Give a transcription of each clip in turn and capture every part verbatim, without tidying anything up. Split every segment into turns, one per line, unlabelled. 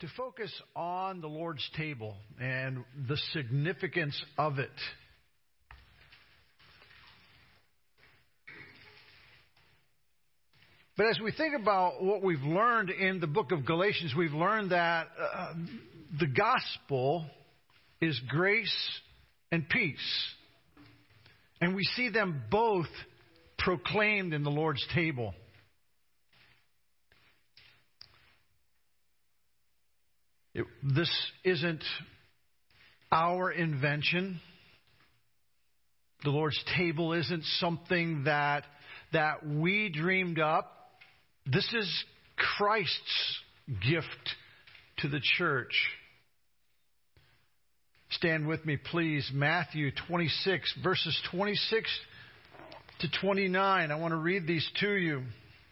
to focus on the Lord's table and the significance of it. But as we think about what we've learned in the book of Galatians, we've learned that uh, the gospel is grace and peace. And we see them both proclaimed in the Lord's table. It, this isn't our invention. The Lord's table isn't something that, that we dreamed up. This is Christ's gift to the church. Stand with me, please. Matthew twenty-six, verses twenty-six to twenty-nine. I want to read these to you.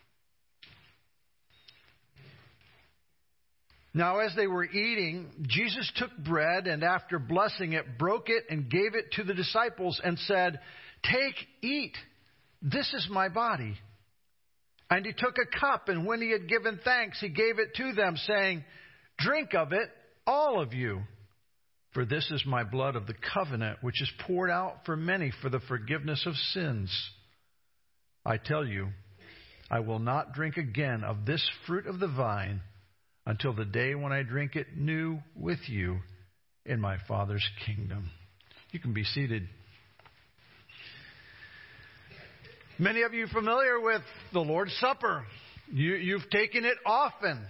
Now, as they were eating, Jesus took bread and after blessing it, broke it and gave it to the disciples and said, "Take, eat. This is my body." And he took a cup, and when he had given thanks, he gave it to them, saying, "Drink of it, all of you. For this is my blood of the covenant, which is poured out for many for the forgiveness of sins. I tell you, I will not drink again of this fruit of the vine until the day when I drink it new with you in my Father's kingdom." You can be seated. Many of you are familiar with the Lord's Supper. You, you've taken it often.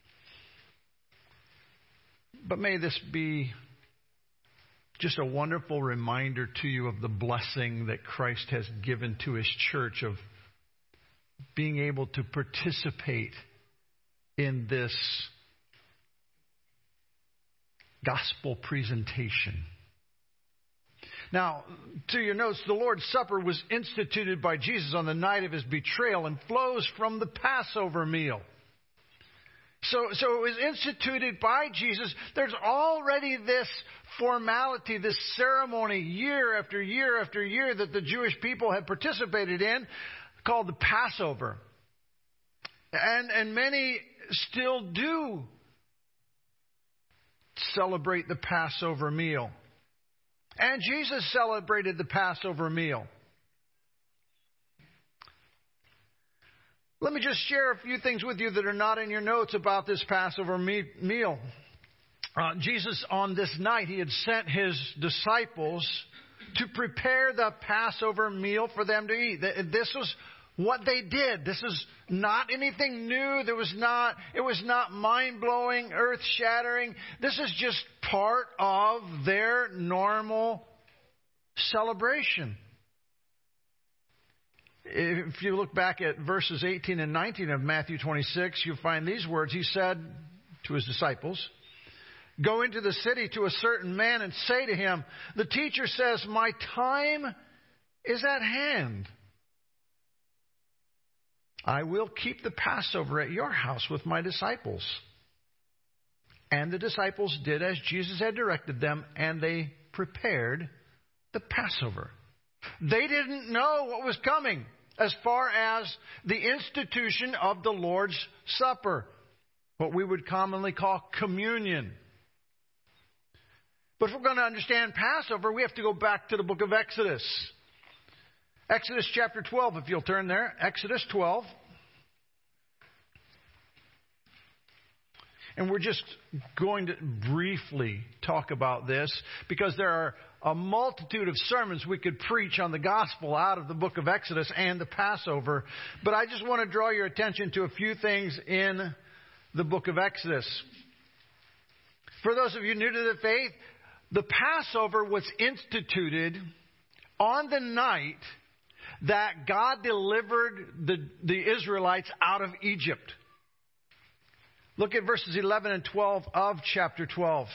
But may this be just a wonderful reminder to you of the blessing that Christ has given to His church of being able to participate in this gospel presentation. Now, to your notes, the Lord's Supper was instituted by Jesus on the night of His betrayal and flows from the Passover meal. So, so it was instituted by Jesus. There's already this formality, this ceremony, year after year after year that the Jewish people had participated in, called the Passover. And, and many still do celebrate the Passover meal. And Jesus celebrated the Passover meal. Let me just share a few things with you that are not in your notes about this Passover me- meal. Uh, Jesus, on this night, He had sent His disciples to prepare the Passover meal for them to eat. This was what they did. This is not anything new. There was not, it was not mind-blowing, earth-shattering. This is just part of their normal celebration. If you look back at verses eighteen and nineteen of Matthew twenty-six, you'll find these words. He said to His disciples, "Go into the city to a certain man and say to him, 'The teacher says, my time is at hand. I will keep the Passover at your house with my disciples.' And the disciples did as Jesus had directed them, and they prepared the Passover." They didn't know what was coming as far as the institution of the Lord's Supper, what we would commonly call communion. But if we're going to understand Passover, we have to go back to the book of Exodus. Exodus chapter twelve, if you'll turn there. Exodus twelve. And we're just going to briefly talk about this because there are a multitude of sermons we could preach on the gospel out of the book of Exodus and the Passover. But I just want to draw your attention to a few things in the book of Exodus. For those of you new to the faith, the Passover was instituted on the night that God delivered the, the Israelites out of Egypt. Look at verses eleven and twelve of chapter twelve.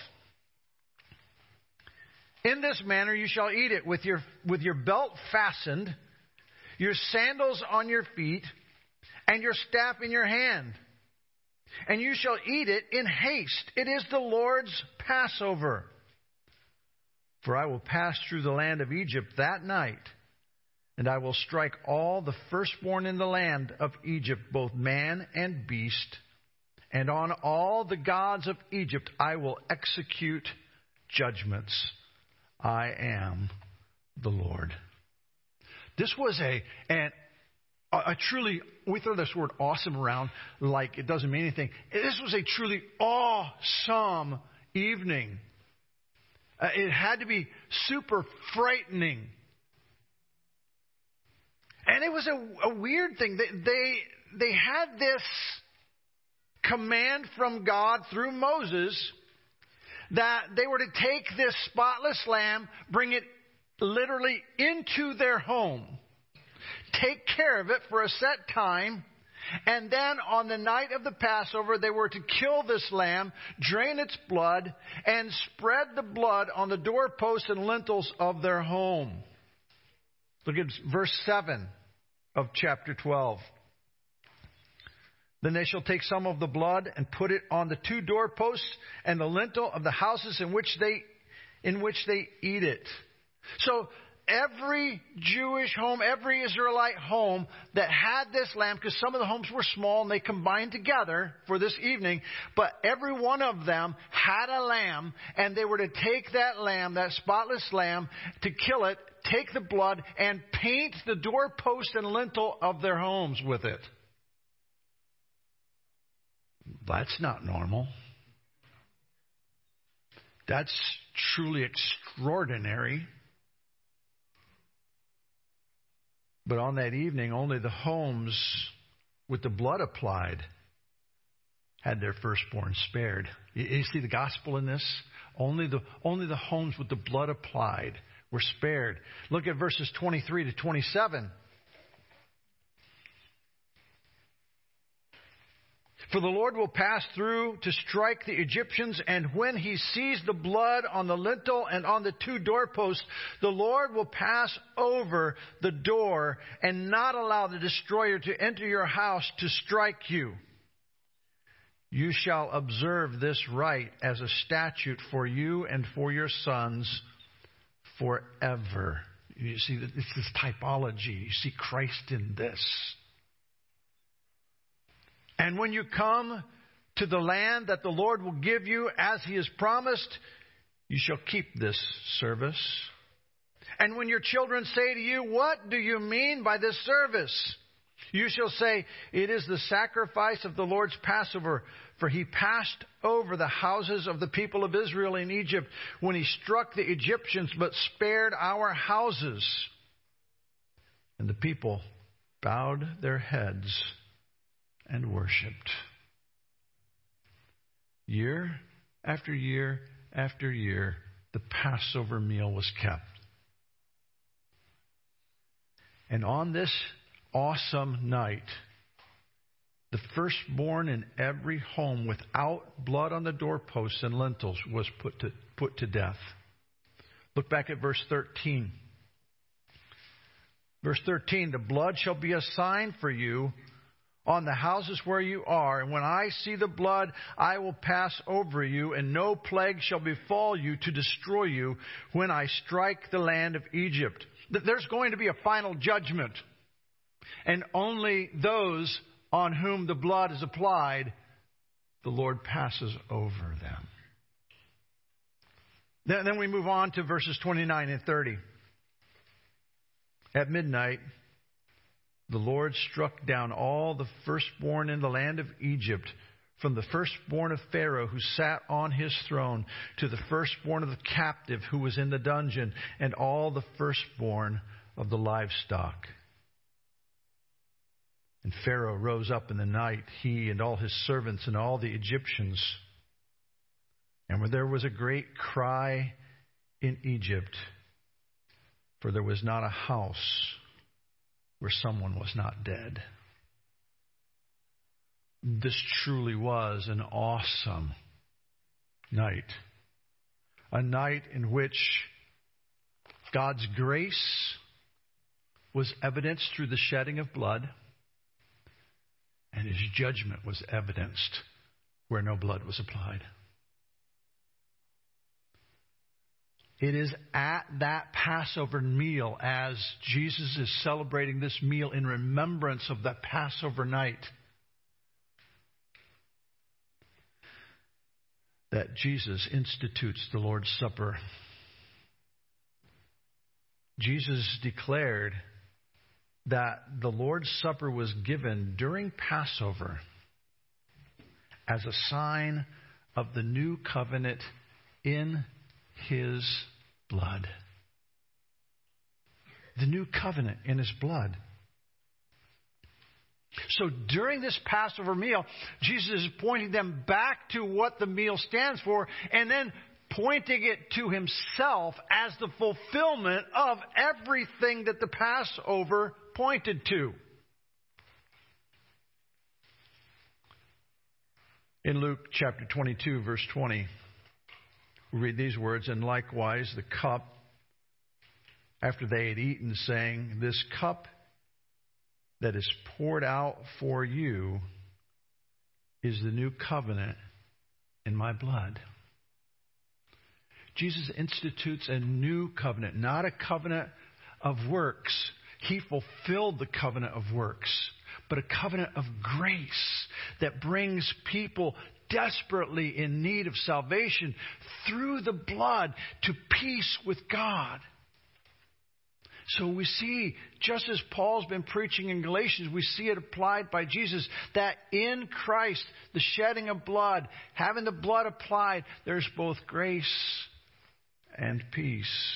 "In this manner you shall eat it, with your, with your belt fastened, your sandals on your feet, and your staff in your hand. And you shall eat it in haste. It is the Lord's Passover. For I will pass through the land of Egypt that night, and I will strike all the firstborn in the land of Egypt, both man and beast, and on all the gods of Egypt I will execute judgments. I am the Lord. This was a, an, a truly, we throw this word awesome around like it doesn't mean anything. This was a truly awesome evening. Uh, it had to be super frightening. And it was a, a weird thing. They, they, they had this command from God through Moses that they were to take this spotless lamb, bring it literally into their home, take care of it for a set time, and then on the night of the Passover, they were to kill this lamb, drain its blood, and spread the blood on the doorposts and lintels of their home. Look at verse seven of chapter twelve. Then they shall take some of the blood and put it on the two doorposts and the lintel of the houses in which they in which they eat it. So every Jewish home, every Israelite home that had this lamb, because some of the homes were small and they combined together for this evening, but every one of them had a lamb, and they were to take that lamb, that spotless lamb, to kill it, take the blood, and paint the doorpost and lintel of their homes with it. That's not normal. That's truly extraordinary. But on that evening, only the homes with the blood applied had their firstborn spared. You, you see the gospel in this? Only the, only the homes with the blood applied were spared. Look at verses twenty-three to twenty-seven. For the Lord will pass through to strike the Egyptians, and when he sees the blood on the lintel and on the two doorposts, the Lord will pass over the door and not allow the destroyer to enter your house to strike you. You shall observe this rite as a statute for you and for your sons forever. You see, it's this typology. You see Christ in this. And when you come to the land that the Lord will give you as he has promised, you shall keep this service. And when your children say to you, what do you mean by this service? You shall say, it is the sacrifice of the Lord's Passover, for he passed over the houses of the people of Israel in Egypt when he struck the Egyptians, but spared our houses. And the people bowed their heads and worshipped. Year after year after year, the Passover meal was kept. And on this awesome night, the firstborn in every home without blood on the doorposts and lintels was put to, put to death. Look back at verse thirteen. Verse thirteen, the blood shall be a sign for you on the houses where you are, and when I see the blood, I will pass over you, and no plague shall befall you to destroy you when I strike the land of Egypt. There's going to be a final judgment, and only those on whom the blood is applied, the Lord passes over them. Then, then we move on to verses twenty-nine and thirty. At midnight, the Lord struck down all the firstborn in the land of Egypt, from the firstborn of Pharaoh who sat on his throne to the firstborn of the captive who was in the dungeon, and all the firstborn of the livestock. And Pharaoh rose up in the night, he and all his servants and all the Egyptians. And where there was a great cry in Egypt, for there was not a house where someone was not dead. This truly was an awesome night. A night in which God's grace was evidenced through the shedding of blood, and his judgment was evidenced where no blood was applied. It is at that Passover meal, as Jesus is celebrating this meal in remembrance of that Passover night, that Jesus institutes the Lord's Supper. Jesus declared that the Lord's Supper was given during Passover as a sign of the new covenant in His blood. The new covenant in His blood. So during this Passover meal, Jesus is pointing them back to what the meal stands for, and then pointing it to Himself as the fulfillment of everything that the Passover pointed to. In Luke chapter twenty-two, verse twenty, we read these words, "And likewise the cup, after they had eaten, saying, This cup that is poured out for you is the new covenant in my blood." Jesus institutes a new covenant, not a covenant of works. He fulfilled the covenant of works, but a covenant of grace that brings people desperately in need of salvation through the blood to peace with God. So we see, just as Paul's been preaching in Galatians, we see it applied by Jesus, that in Christ, the shedding of blood, having the blood applied, there's both grace and peace.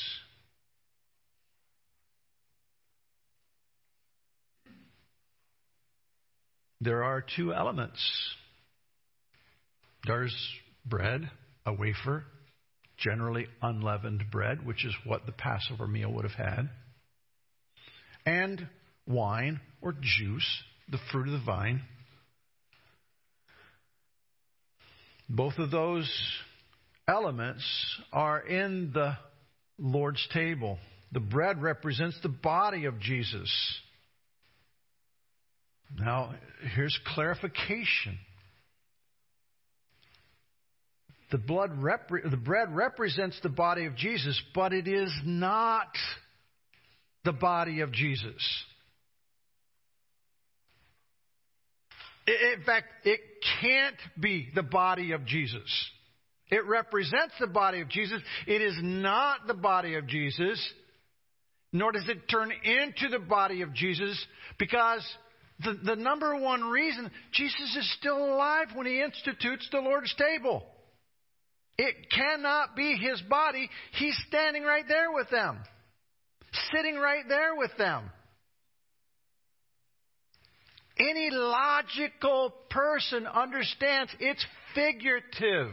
There are two elements. There's bread, a wafer, generally unleavened bread, which is what the Passover meal would have had. And wine or juice, the fruit of the vine. Both of those elements are in the Lord's table. The bread represents the body of Jesus. Now, here's clarification. The blood, repre- the bread represents the body of Jesus, but it is not the body of Jesus. In fact, it can't be the body of Jesus. It represents the body of Jesus. It is not the body of Jesus, nor does it turn into the body of Jesus, because the, the number one reason, Jesus is still alive when He institutes the Lord's table. It cannot be His body. He's standing right there with them. Sitting right there with them. Any logical person understands it's figurative.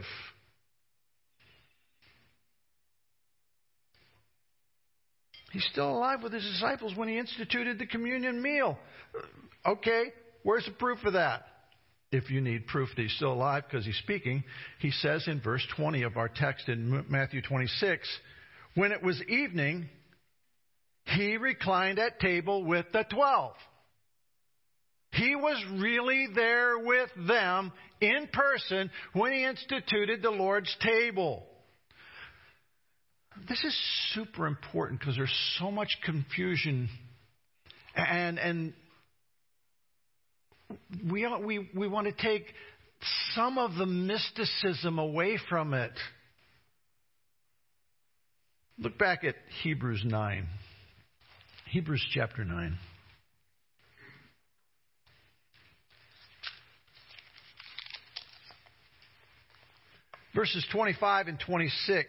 He's still alive with His disciples when He instituted the communion meal. Okay, where's the proof of that? If you need proof that He's still alive because He's speaking, He says in verse twenty of our text in Matthew twenty-six, when it was evening, He reclined at table with the twelve. He was really there with them in person when He instituted the Lord's table. This is super important because there's so much confusion, and and we we we want to take some of the mysticism away from it. Look back at Hebrews nine. Hebrews chapter nine. Verses twenty-five and twenty-six.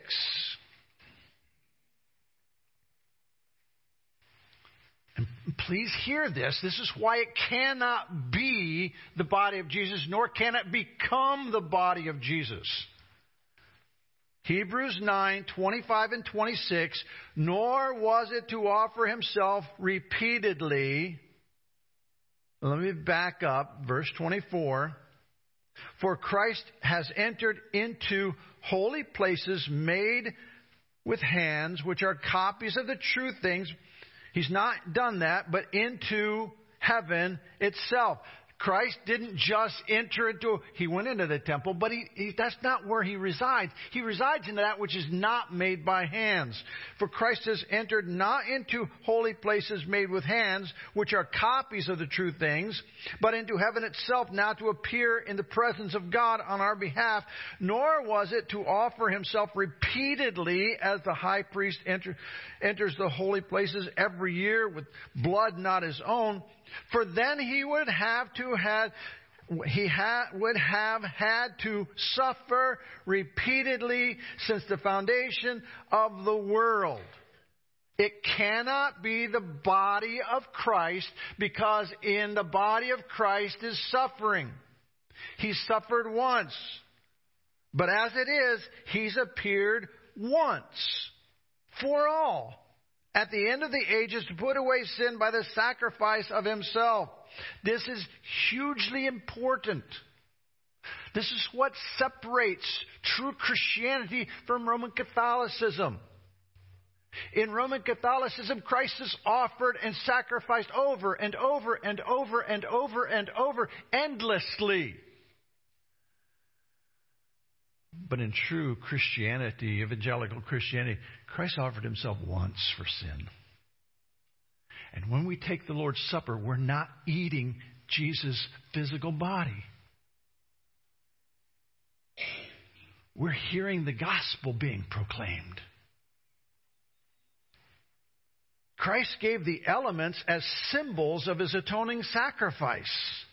And please hear this. This is why it cannot be the body of Jesus, nor can it become the body of Jesus. Hebrews nine, twenty-five and twenty-six, nor was it to offer Himself repeatedly. Let me back up, verse twenty-four. For Christ has entered into holy places made with hands, which are copies of the true things. He's not done that, but into heaven itself. Christ didn't just enter into, he went into the temple, but he, he, that's not where he resides. He resides in that which is not made by hands. For Christ has entered not into holy places made with hands, which are copies of the true things, but into heaven itself, now to appear in the presence of God on our behalf. Nor was it to offer himself repeatedly as the high priest enter, enters the holy places every year with blood not his own. For then he would have to have he ha, would have had to suffer repeatedly since the foundation of the world. It cannot be the body of Christ, because in the body of Christ is suffering. He suffered once, but as it is, he's appeared once for all, at the end of the ages, to put away sin by the sacrifice of himself. This is hugely important. This is what separates true Christianity from Roman Catholicism. In Roman Catholicism, Christ is offered and sacrificed over and over and over and over and over, endlessly. But in true Christianity, evangelical Christianity, Christ offered himself once for sin. And when we take the Lord's Supper, we're not eating Jesus' physical body. We're hearing the gospel being proclaimed. Christ gave the elements as symbols of his atoning sacrifice,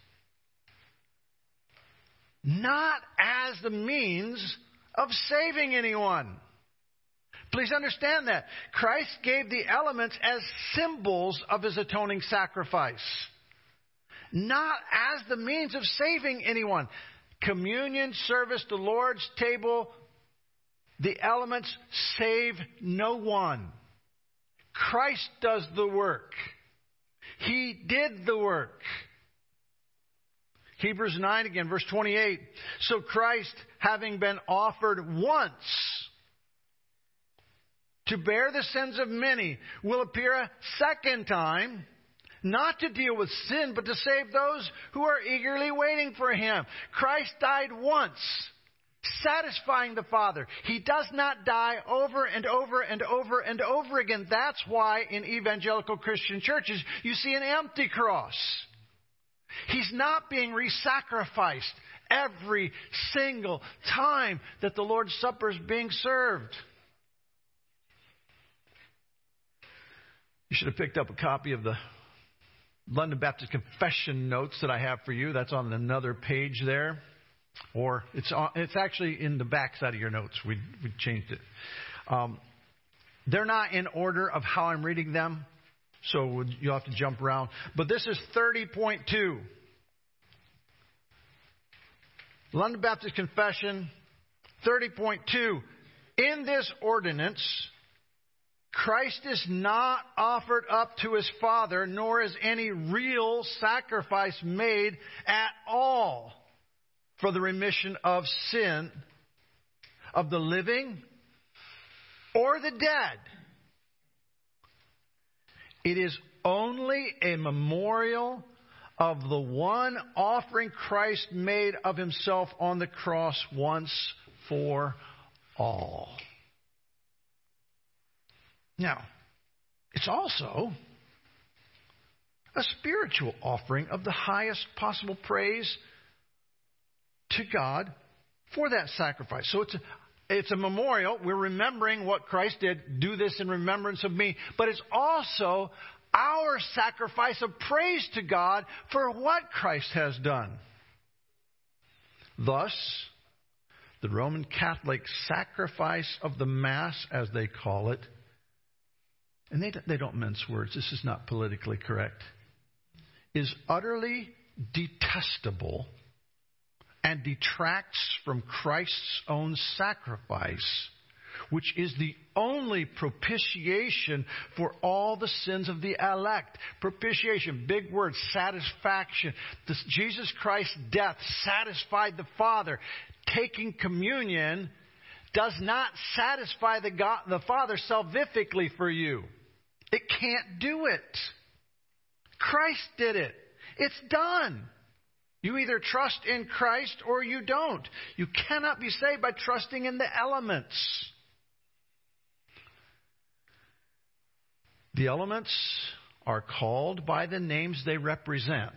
not as the means of saving anyone. Please understand that. Christ gave the elements as symbols of his atoning sacrifice, not as the means of saving anyone. Communion, service, the Lord's table, the elements save no one. Christ does the work. He did the work. Hebrews nine again, verse twenty-eight. So Christ, having been offered once to bear the sins of many, will appear a second time, not to deal with sin, but to save those who are eagerly waiting for him. Christ died once, satisfying the Father. He does not die over and over and over and over again. That's why in evangelical Christian churches you see an empty cross. He's not being re-sacrificed every single time that the Lord's Supper is being served. You should have picked up a copy of the London Baptist Confession notes that I have for you. That's on another page there. Or it's on, it's actually in the back side of your notes. We we changed it. Um, they're not in order of how I'm reading them, so you'll have to jump around. But this is thirty point two. London Baptist Confession, thirty point two. In this ordinance, Christ is not offered up to his Father, nor is any real sacrifice made at all for the remission of sin of the living or the dead. It is only a memorial of the one offering Christ made of himself on the cross once for all. Now, it's also a spiritual offering of the highest possible praise to God for that sacrifice. So it's a, it's a memorial. We're remembering what Christ did. Do this in remembrance of me. But it's also our sacrifice of praise to God for what Christ has done. Thus, the Roman Catholic sacrifice of the Mass, as they call it, and they, they don't mince words, this is not politically correct, is utterly detestable and detracts from Christ's own sacrifice, which is the only propitiation for all the sins of the elect. Propitiation, big word, satisfaction. This Jesus Christ's death satisfied the Father. Taking communion does not satisfy the, God, the Father salvifically for you. It can't do it. Christ did it. It's done. You either trust in Christ or you don't. You cannot be saved by trusting in the elements. The elements are called by the names they represent.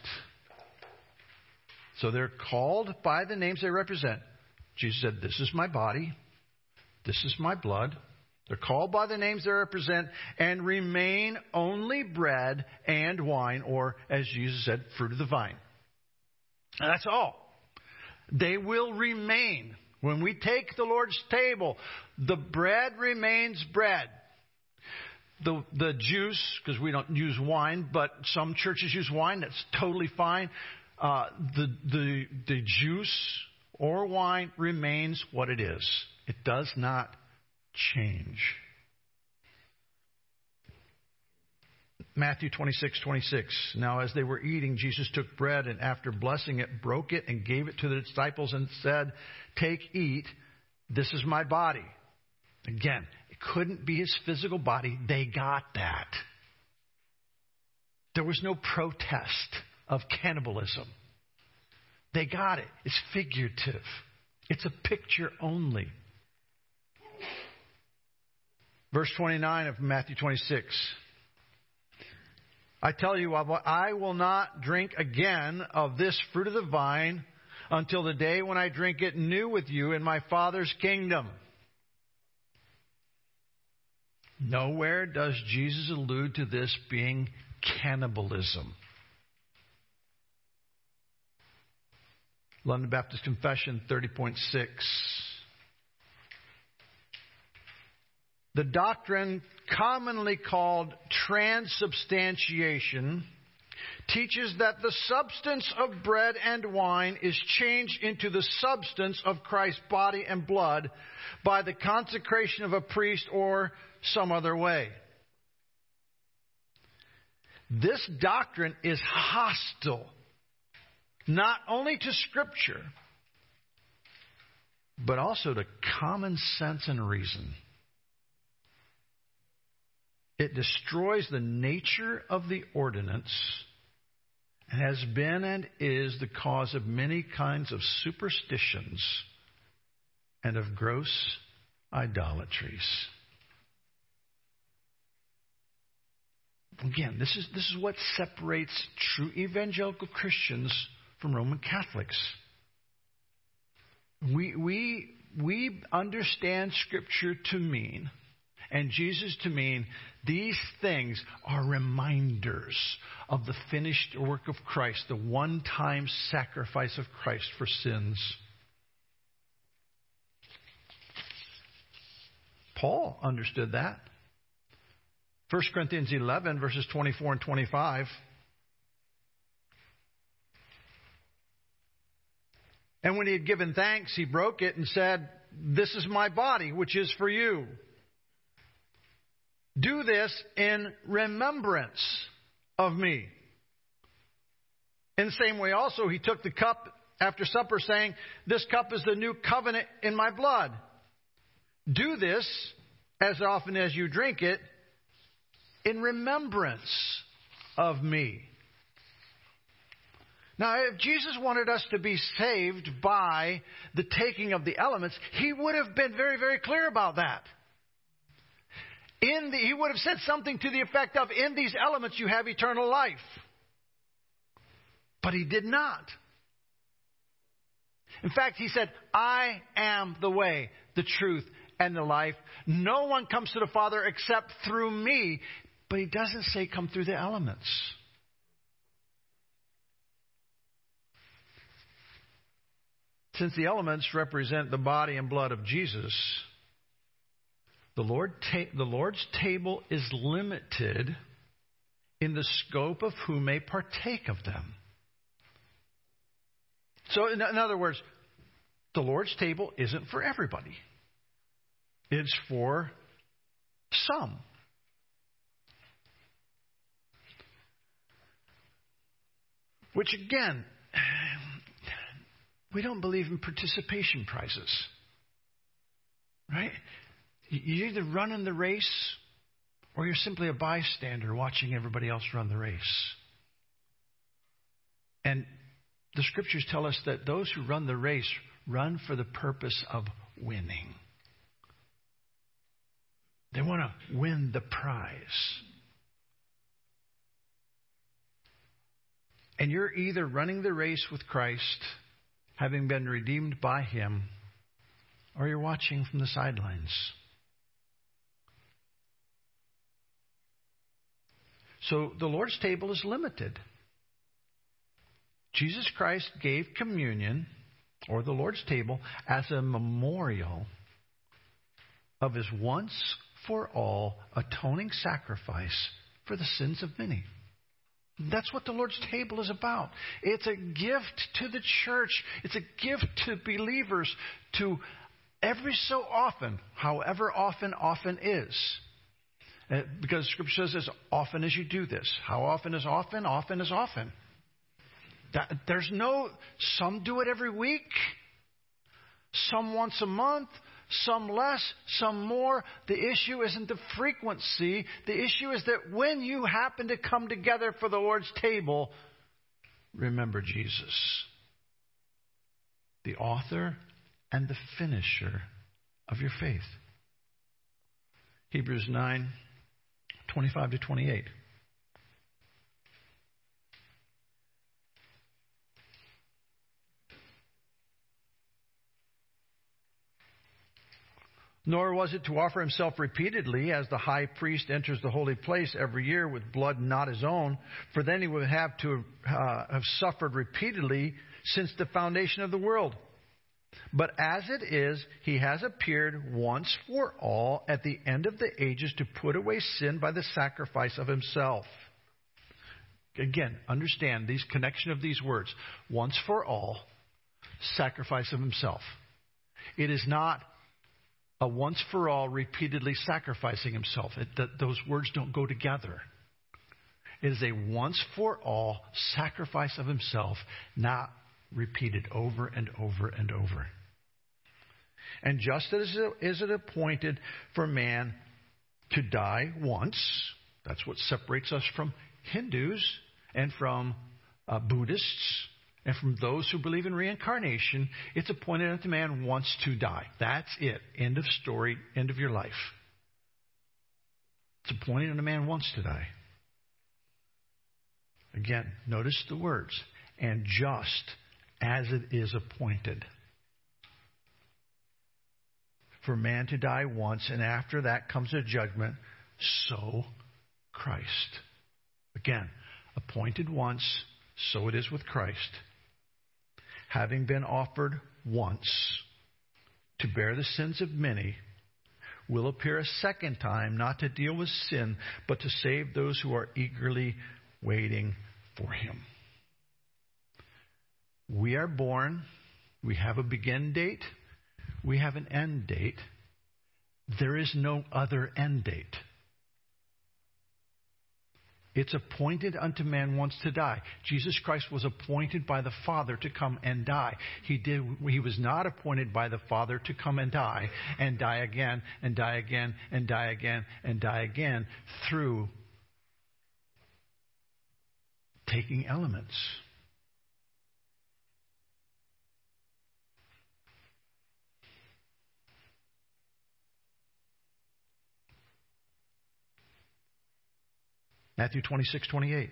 So they're called by the names they represent. Jesus said, this is my body. This is my blood. They're called by the names they represent and remain only bread and wine, or as Jesus said, fruit of the vine. And that's all. They will remain. When we take the Lord's table, the bread remains bread. The the juice, because we don't use wine, but some churches use wine. That's totally fine. Uh, the the the juice or wine remains what it is. It does not change. Matthew twenty-six twenty-six. Now as they were eating, Jesus took bread and after blessing it, broke it and gave it to the disciples and said, take, eat. This is my body. Again, it couldn't be his physical body. They got that. There was no protest of cannibalism. They got it. It's figurative. It's a picture only. Verse twenty-nine of Matthew twenty-six. I tell you, I will not drink again of this fruit of the vine until the day when I drink it new with you in my Father's kingdom. Nowhere does Jesus allude to this being cannibalism. London Baptist Confession thirty point six. The doctrine commonly called transubstantiation teaches that the substance of bread and wine is changed into the substance of Christ's body and blood by the consecration of a priest or some other way. This doctrine is hostile not only to Scripture, but also to common sense and reason. It destroys the nature of the ordinance and has been and is the cause of many kinds of superstitions and of gross idolatries. Again, this is this is what separates true evangelical Christians from Roman Catholics. We we we understand Scripture to mean, and Jesus to mean, these things are reminders of the finished work of Christ, the one-time sacrifice of Christ for sins. Paul understood that. First Corinthians eleven, verses twenty-four and twenty-five. And when he had given thanks, he broke it and said, this is my body, which is for you. Do this in remembrance of me. In the same way also, he took the cup after supper, saying, this cup is the new covenant in my blood. Do this as often as you drink it in remembrance of me. Now, if Jesus wanted us to be saved by the taking of the elements, he would have been very, very clear about that. In the, he would have said something to the effect of, in these elements you have eternal life. But he did not. In fact, he said, I am the way, the truth, and the life. No one comes to the Father except through me. But he doesn't say come through the elements. Since the elements represent the body and blood of Jesus, the Lord ta- the Lord's table is limited in the scope of who may partake of them. So, in, in other words, the Lord's table isn't for everybody. It's for some. Which, again, we don't believe in participation prizes. Right? You either run in the race or you're simply a bystander watching everybody else run the race. And the Scriptures tell us that those who run the race run for the purpose of winning. They want to win the prize. And you're either running the race with Christ, having been redeemed by Him, or you're watching from the sidelines. So the Lord's table is limited. Jesus Christ gave communion, or the Lord's table, as a memorial of His once-for-all atoning sacrifice for the sins of many. That's what the Lord's table is about. It's a gift to the church. It's a gift to believers to every so often, however often often is. Uh, because Scripture says as often as you do this. How often is often? Often is often. That, there's no, some do it every week, some once a month, some less, some more. The issue isn't the frequency. The issue is that when you happen to come together for the Lord's table, remember Jesus, the author and the finisher of your faith. Hebrews nine, twenty-five to twenty-eight. Nor was it to offer himself repeatedly, as the high priest enters the holy place every year with blood not his own, for then he would have to uh, have suffered repeatedly since the foundation of the world. But as it is, he has appeared once for all at the end of the ages to put away sin by the sacrifice of himself. Again, understand these connection of these words. Once for all, sacrifice of himself. It is not a once-for-all, repeatedly sacrificing himself. It, th- those words don't go together. It is a once-for-all sacrifice of himself, not repeated over and over and over. And just as it is it appointed for man to die once, that's what separates us from Hindus and from uh, Buddhists, and from those who believe in reincarnation, it's appointed unto man once to die. That's it. End of story. End of your life. It's appointed unto man once to die. Again, notice the words. And just as it is appointed for man to die once, and after that comes a judgment, so Christ. Again, appointed once, so it is with Christ. Having been offered once to bear the sins of many, will appear a second time, not to deal with sin, but to save those who are eagerly waiting for Him. We are born, we have a begin date, we have an end date. There is no other end date. It's appointed unto man once to die. Jesus Christ was appointed by the Father to come and die. He did. He was not appointed by the Father to come and die, and die again, and die again, and die again, and die again through taking elements. Matthew twenty-six, twenty-eight.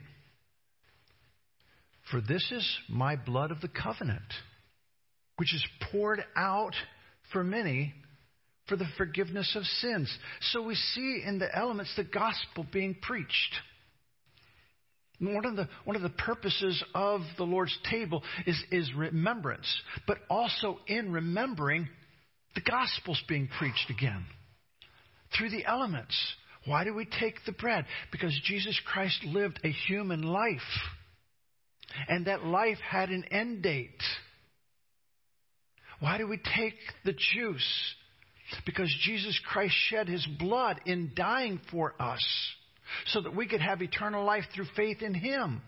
For this is my blood of the covenant, which is poured out for many for the forgiveness of sins. So we see in the elements the gospel being preached. One of the, one of the purposes of the Lord's table is, is remembrance, but also in remembering the gospel's being preached again through the elements. Why do we take the bread? Because Jesus Christ lived a human life. And that life had an end date. Why do we take the juice? Because Jesus Christ shed His blood in dying for us so that we could have eternal life through faith in Him.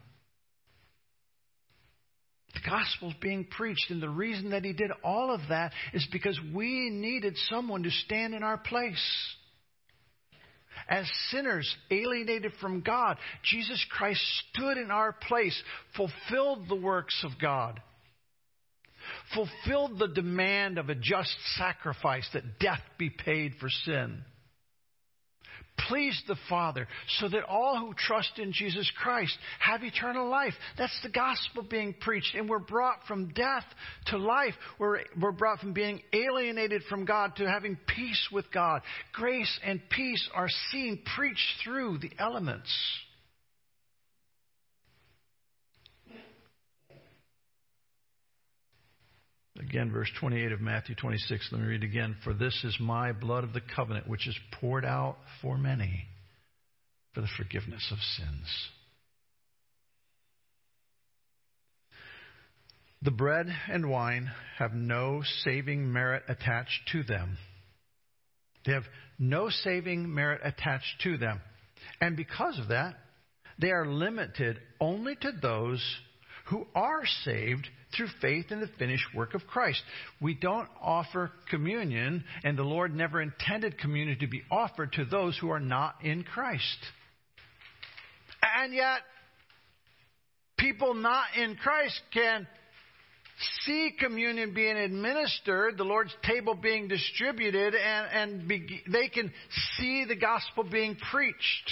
The gospel is being preached, and the reason that He did all of that is because we needed someone to stand in our place. As sinners alienated from God, Jesus Christ stood in our place, fulfilled the works of God, fulfilled the demand of a just sacrifice that death be paid for sin, pleased the Father so that all who trust in Jesus Christ have eternal life. That's the gospel being preached. And we're brought from death to life. We're, we're brought from being alienated from God to having peace with God. Grace and peace are seen preached through the elements. Again, verse twenty-eight of Matthew twenty-six. Let me read again. For this is my blood of the covenant, which is poured out for many for the forgiveness of sins. The bread and wine have no saving merit attached to them. They have no saving merit attached to them. And because of that, they are limited only to those who are saved through faith in the finished work of Christ. We don't offer communion, and the Lord never intended communion to be offered to those who are not in Christ. And yet, people not in Christ can see communion being administered, the Lord's table being distributed, and, and be, they can see the gospel being preached.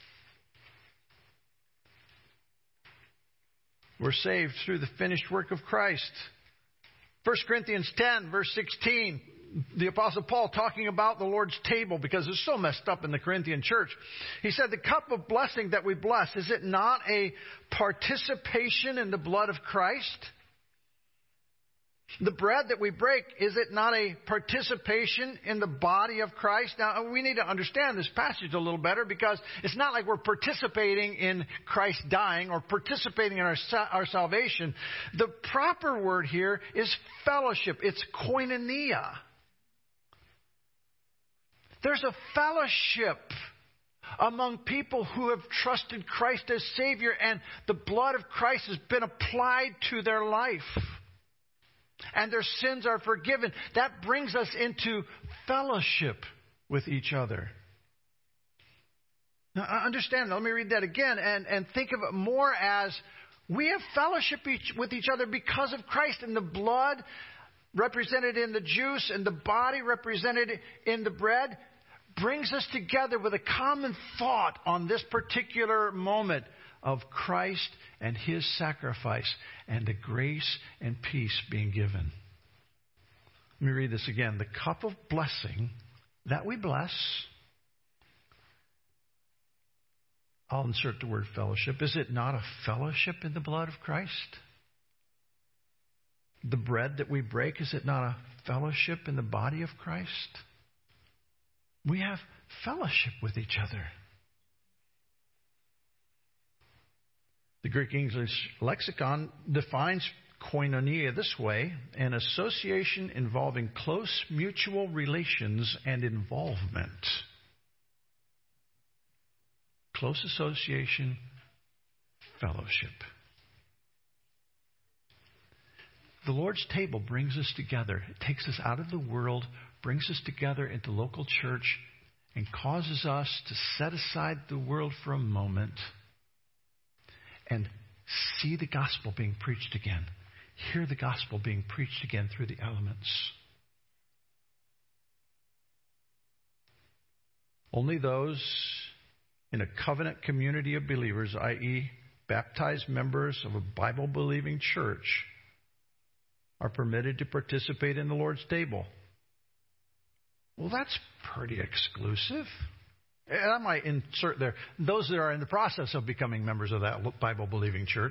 We're saved through the finished work of Christ. First Corinthians ten, verse sixteen, the Apostle Paul talking about the Lord's table because it's so messed up in the Corinthian church. He said, the cup of blessing that we bless, is it not a participation in the blood of Christ? The bread that we break, is it not a participation in the body of Christ? Now, we need to understand this passage a little better because it's not like we're participating in Christ dying or participating in our, our salvation. The proper word here is fellowship. It's koinonia. There's a fellowship among people who have trusted Christ as Savior, and the blood of Christ has been applied to their life. And their sins are forgiven. That brings us into fellowship with each other. Now, understand, let me read that again and, and think of it more as we have fellowship each, with each other because of Christ, and the blood represented in the juice and the body represented in the bread brings us together with a common thought on this particular moment of Christ and His sacrifice and the grace and peace being given. Let me read this again. The cup of blessing that we bless, I'll insert the word fellowship. Is it not a fellowship in the blood of Christ? The bread that we break, is it not a fellowship in the body of Christ? We have fellowship with each other. The Greek English lexicon defines koinonia this way: an association involving close mutual relations and involvement. Close association, fellowship. The Lord's table brings us together. It takes us out of the world, brings us together into local church, and causes us to set aside the world for a moment and see the gospel being preached again. Hear the gospel being preached again through the elements. Only those in a covenant community of believers, that is, baptized members of a Bible-believing church, are permitted to participate in the Lord's table. Well, that's pretty exclusive. And I might insert there those that are in the process of becoming members of that Bible-believing church.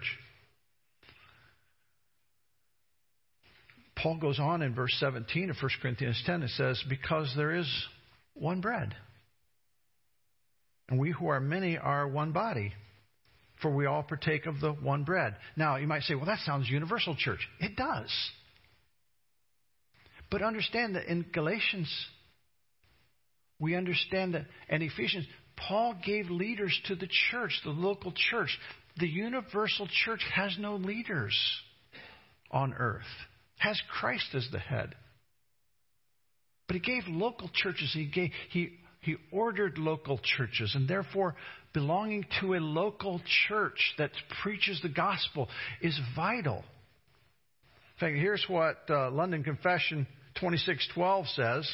Paul goes on in verse seventeen of First Corinthians ten. It says, because there is one bread, and we who are many are one body, for we all partake of the one bread. Now, you might say, well, that sounds universal church. It does. But understand that in Galatians, we understand that in Ephesians, Paul gave leaders to the church, the local church. The universal church has no leaders on earth, has Christ as the head. But he gave local churches, he gave, he, He ordered local churches, and therefore belonging to a local church that preaches the gospel is vital. In fact, here's what uh, London Confession twenty-six twelve says.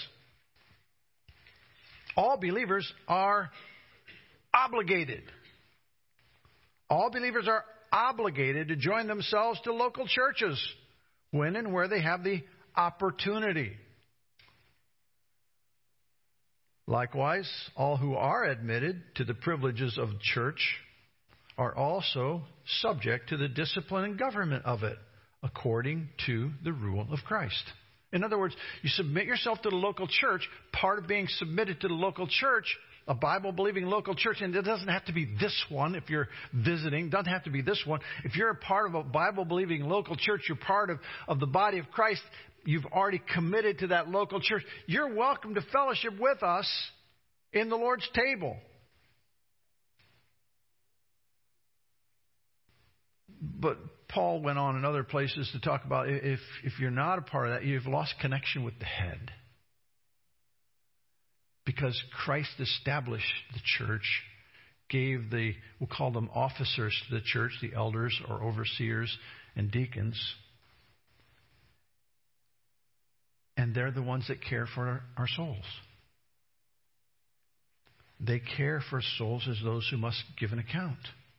All believers are obligated. All believers are obligated to join themselves to local churches when and where they have the opportunity. Likewise, all who are admitted to the privileges of church are also subject to the discipline and government of it, according to the rule of Christ. In other words, you submit yourself to the local church. Part of being submitted to the local church, a Bible-believing local church, and it doesn't have to be this one if you're visiting. It doesn't have to be this one. If you're a part of a Bible-believing local church, you're part of, of the body of Christ. You've already committed to that local church. You're welcome to fellowship with us in the Lord's table. But Paul went on in other places to talk about if, if you're not a part of that, you've lost connection with the head. Because Christ established the church, gave the, we'll call them officers to the church, the elders or overseers and deacons. And they're the ones that care for our, our souls. They care for souls as those who must give an account.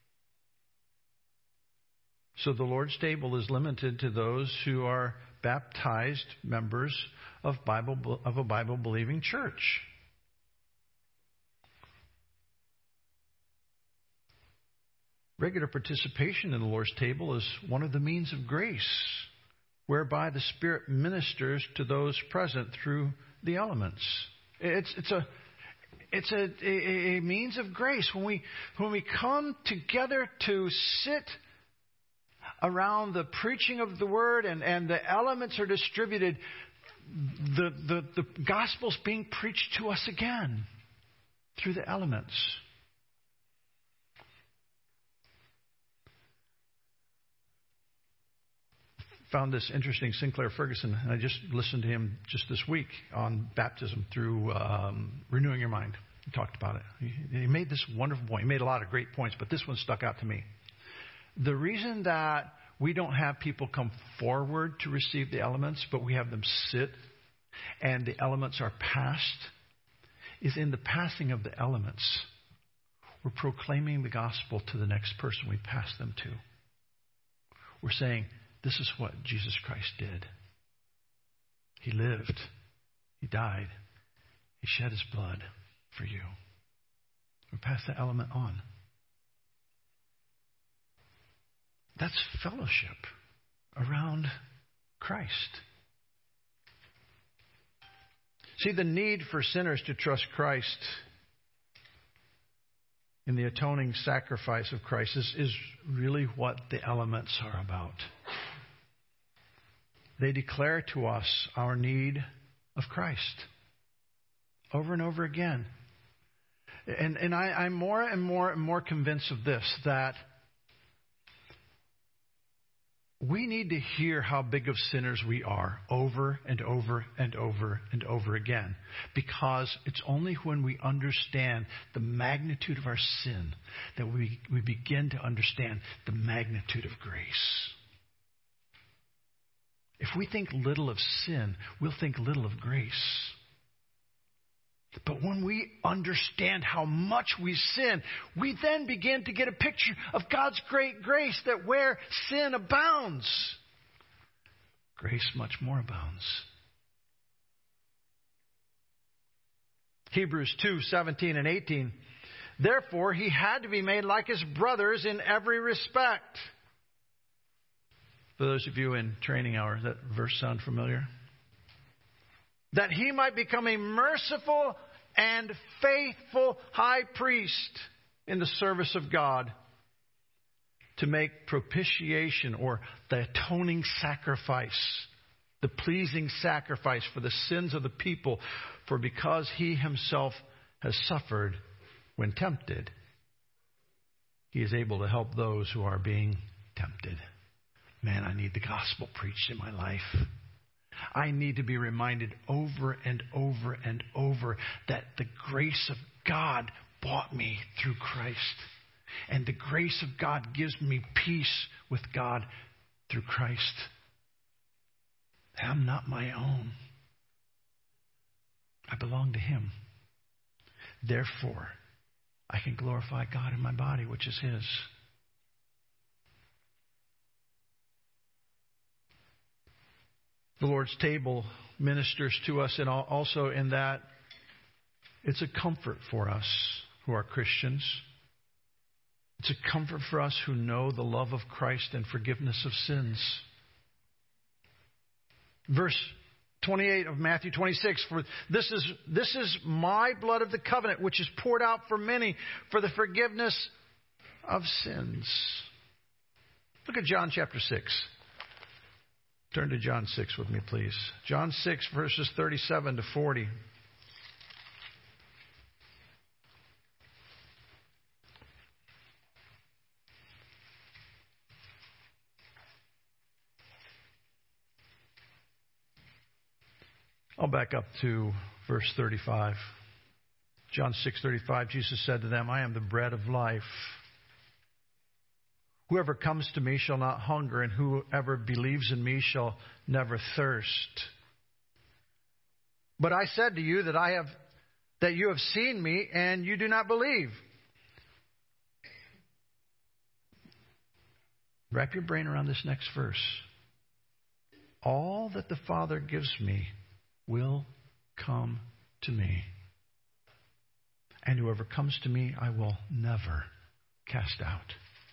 So the Lord's table is limited to those who are baptized members of Bible of a Bible-believing church. Regular participation in the Lord's table is one of the means of grace, whereby the Spirit ministers to those present through the elements. It's it's a it's a, a, a means of grace when we when we come together to sit around the preaching of the word and, and the elements are distributed. The, the the gospel's being preached to us again through the elements. Found this interesting. Sinclair Ferguson, and I just listened to him just this week on baptism through um, Renewing Your Mind. He talked about it. He, he made this wonderful point. He made a lot of great points, but this one stuck out to me. The reason that we don't have people come forward to receive the elements, but we have them sit and the elements are passed, is in the passing of the elements, we're proclaiming the gospel to the next person we pass them to. We're saying, this is what Jesus Christ did. He lived. He died. He shed his blood for you. We pass the element on. That's fellowship around Christ. See, the need for sinners to trust Christ in the atoning sacrifice of Christ is, is really what the elements are about. They declare to us our need of Christ over and over again. And, and I, I'm more and more and more convinced of this, that we need to hear how big of sinners we are over and over and over and over again. Because it's only when we understand the magnitude of our sin that we, we begin to understand the magnitude of grace. If we think little of sin, we'll think little of grace. But when we understand how much we sin, we then begin to get a picture of God's great grace, that where sin abounds, grace much more abounds. Hebrews two, seventeen and eighteen. Therefore, he had to be made like his brothers in every respect. For those of you in training hour, does that verse sound familiar? That he might become a merciful and faithful high priest in the service of God, to make propitiation, or the atoning sacrifice, the pleasing sacrifice for the sins of the people. For because he himself has suffered when tempted, he is able to help those who are being tempted. Man, I need the gospel preached in my life. I need to be reminded over and over and over that the grace of God bought me through Christ. And the grace of God gives me peace with God through Christ. I'm not my own. I belong to Him. Therefore, I can glorify God in my body, which is His. The Lord's table ministers to us, and also in that it's a comfort for us who are Christians. It's a comfort for us who know the love of Christ and forgiveness of sins. Verse twenty-eight of Matthew twenty-six, for this is this is my blood of the covenant, which is poured out for many for the forgiveness of sins. Look at John chapter six. Turn to John six with me, please. John six, verses thirty-seven to forty. I'll back up to verse thirty-five. John six thirty-five, Jesus said to them, I am the bread of life. Whoever comes to me shall not hunger, and whoever believes in me shall never thirst. But I said to you that I have that you have seen me, and you do not believe. Wrap your brain around this next verse. All that the Father gives me will come to me. And whoever comes to me, I will never cast out.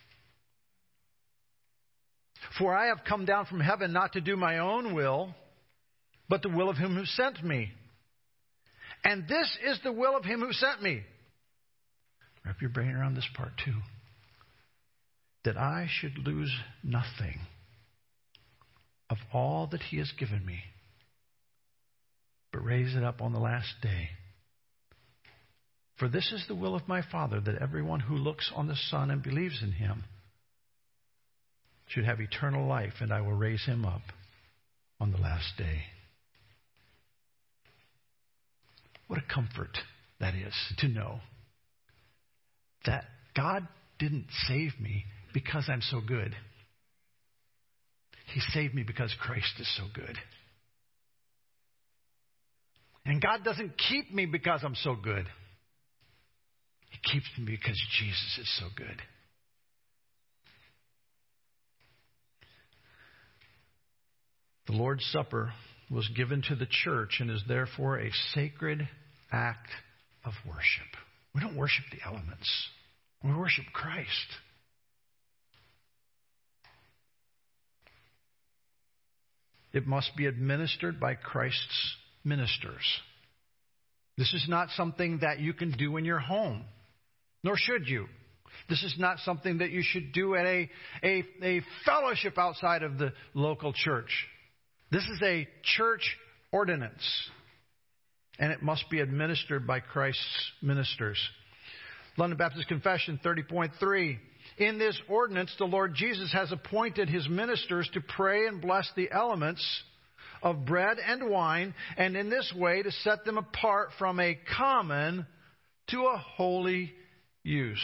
For I have come down from heaven not to do my own will, but the will of Him who sent me. And this is the will of Him who sent me. Wrap your brain around this part too. That I should lose nothing of all that He has given me, but raise it up on the last day. For this is the will of my Father, that everyone who looks on the Son and believes in Him should have eternal life, and I will raise him up on the last day. What a comfort that is to know that God didn't save me because I'm so good. He saved me because Christ is so good. And God doesn't keep me because I'm so good. He keeps me because Jesus is so good. The Lord's Supper was given to the church and is therefore a sacred act of worship. We don't worship the elements. We worship Christ. It must be administered by Christ's ministers. This is not something that you can do in your home, nor should you. This is not something that you should do at a, a, a fellowship outside of the local church. This is a church ordinance, and it must be administered by Christ's ministers. London Baptist Confession thirty point three. In this ordinance, the Lord Jesus has appointed His ministers to pray and bless the elements of bread and wine, and in this way to set them apart from a common to a holy use.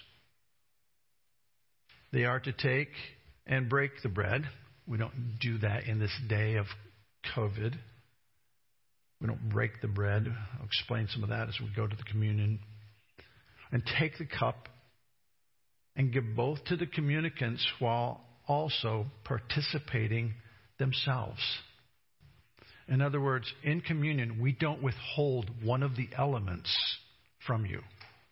They are to take and break the bread. We don't do that in this day of COVID. We don't break the bread. I'll explain some of that as we go to the communion. And take the cup and give both to the communicants while also participating themselves. In other words, in communion, we don't withhold one of the elements from you.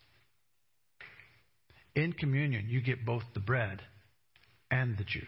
In communion, you get both the bread and the juice.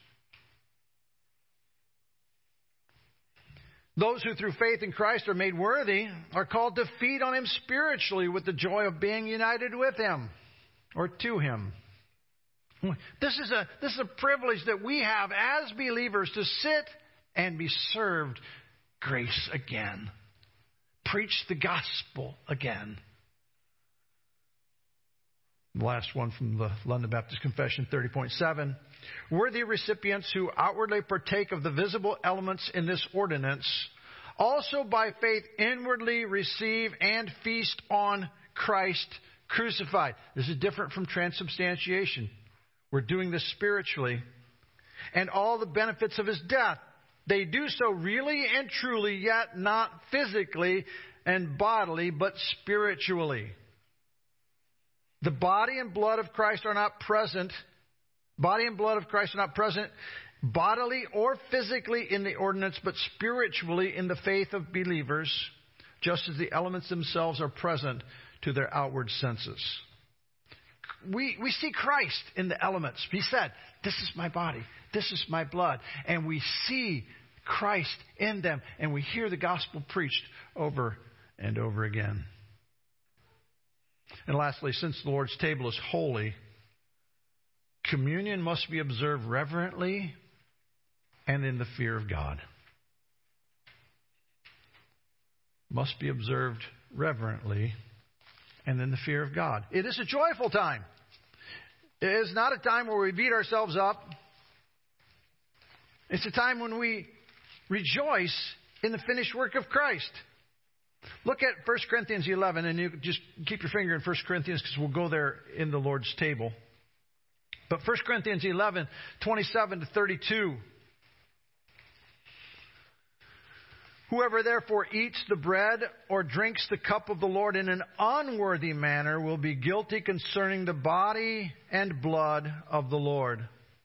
Those who through faith in Christ are made worthy are called to feed on Him spiritually with the joy of being united with Him or to Him. This is a, this is a privilege that we have as believers to sit and be served grace again. Preach the gospel again. The last one from the London Baptist Confession, thirty point seven. Worthy recipients who outwardly partake of the visible elements in this ordinance, also by faith inwardly receive and feast on Christ crucified. This is different from transubstantiation. We're doing this spiritually. And all the benefits of his death. They do so really and truly, yet not physically and bodily, but spiritually. The body and blood of Christ are not present. Body and blood of Christ are not present bodily or physically in the ordinance, but spiritually in the faith of believers, just as the elements themselves are present to their outward senses. We, we see Christ in the elements. He said, this is my body, this is my blood. And we see Christ in them, and we hear the gospel preached over and over again. And lastly, since the Lord's table is holy, communion must be observed reverently and in the fear of God. Must be observed reverently and in the fear of God. It is a joyful time. It is not a time where we beat ourselves up. It's a time when we rejoice in the finished work of Christ. Look at First Corinthians eleven, and you just keep your finger in First Corinthians because we'll go there in the Lord's table. But First Corinthians eleven, twenty-seven to thirty-two. Whoever therefore eats the bread or drinks the cup of the Lord in an unworthy manner will be guilty concerning the body and blood of the Lord.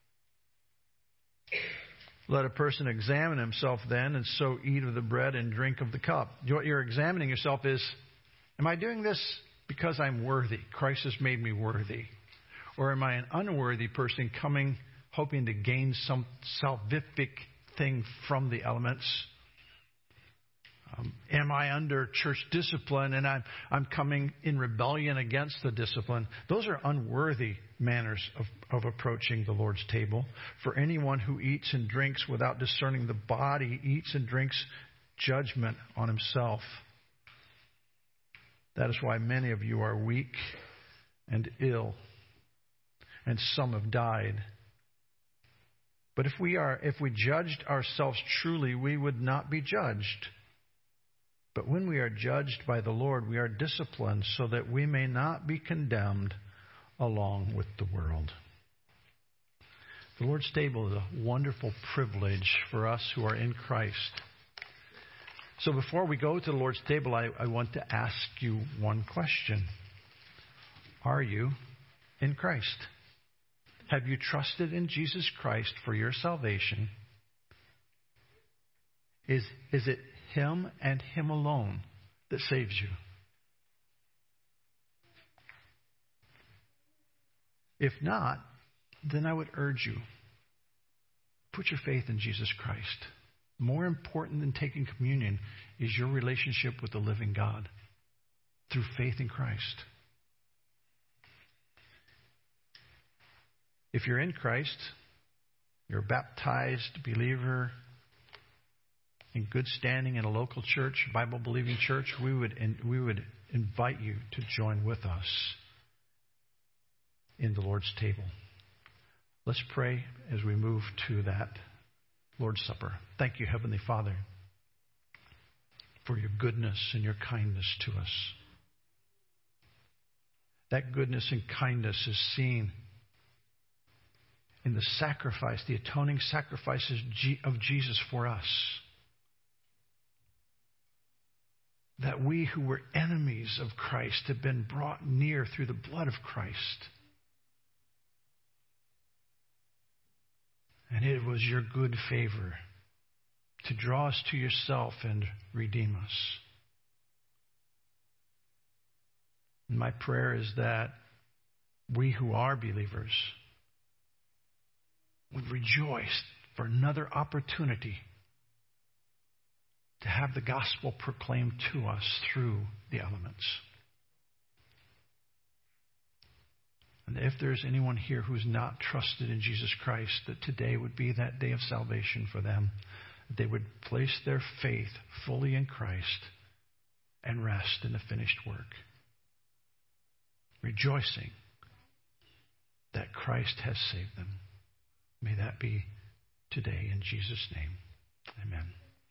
Let a person examine himself then, and so eat of the bread and drink of the cup. What you're examining yourself is, am I doing this because I'm worthy? Christ has made me worthy. Or am I an unworthy person coming, hoping to gain some salvific thing from the elements? Um, am I under church discipline and I'm, I'm coming in rebellion against the discipline? Those are unworthy manners of, of approaching the Lord's table. For anyone who eats and drinks without discerning the body eats and drinks judgment on himself. That is why many of you are weak and ill, and some have died. But if we are, if we judged ourselves truly, we would not be judged. But when we are judged by the Lord, we are disciplined so that we may not be condemned along with the world. The Lord's table is a wonderful privilege for us who are in Christ. So before we go to the Lord's table, I, I want to ask you one question. Are you in Christ? Have you trusted in Jesus Christ for your salvation? Is, is it Him and Him alone that saves you? If not, then I would urge you, put your faith in Jesus Christ. More important than taking communion is your relationship with the living God through faith in Christ. If you're in Christ, you're a baptized believer in good standing in a local church, Bible-believing church, we would we would invite you to join with us in the Lord's table. Let's pray as we move to that Lord's Supper. Thank you, Heavenly Father, for your goodness and your kindness to us. That goodness and kindness is seen in the sacrifice, the atoning sacrifices of Jesus for us. That we who were enemies of Christ have been brought near through the blood of Christ. And it was your good favor to draw us to yourself and redeem us. And my prayer is that we who are believers would rejoice for another opportunity to have the gospel proclaimed to us through the elements. And if there's anyone here who's not trusted in Jesus Christ, that today would be that day of salvation for them. That they would place their faith fully in Christ and rest in the finished work. Rejoicing Christ has saved them. May that be today in Jesus' name. Amen.